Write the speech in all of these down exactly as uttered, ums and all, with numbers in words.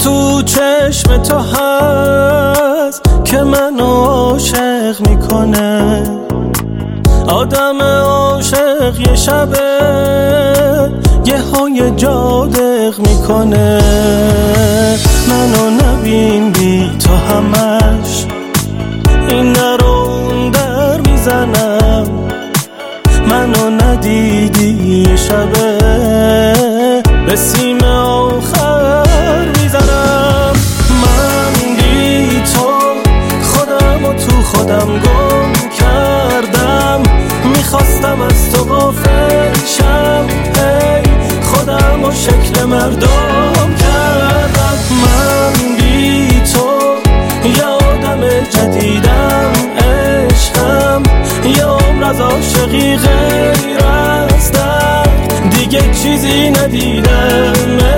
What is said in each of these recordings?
تو چشم تو هست که من عاشق میکنه. آدم عاشق یه شبه یه های جادق میکنه. منو نبین بی تو همش این در اون در میزنم. منو ندیدی یه شبه به سیم آخر میزنم. من بی تو خودم و تو خودم گم کردم. میخواستم از تو غافل شم، ای خودم و شکل مردم کردم. من بی تو یه آدم جدیدم، عشقم یه عمر از عاشقی غیر از درد دیگه چیزی ندیدم.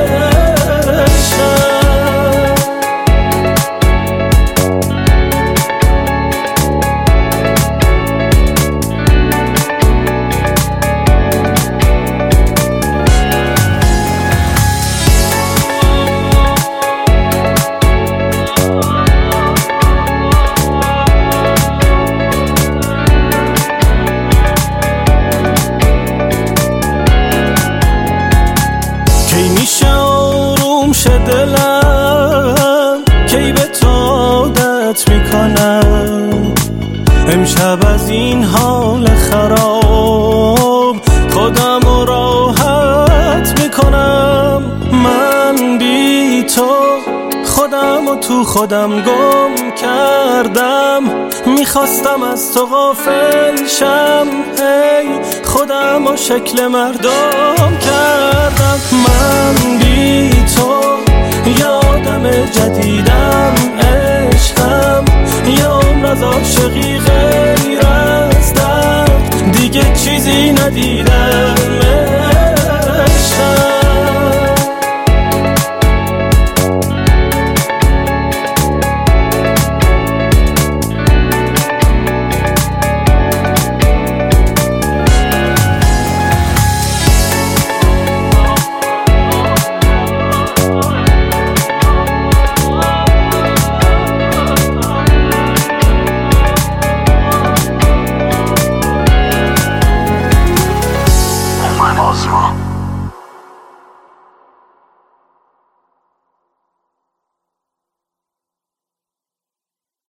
کی میشه آروم شه دلم، کی به تو عادت میکنم. امشب از این حال خراب خودم رو راحت میکنم. من بی تو خودم و تو خودم گم کردم. میخواستم از تو غافل شم، ای خودم و شکل مردم کردم. من بی تو یه آدم جدید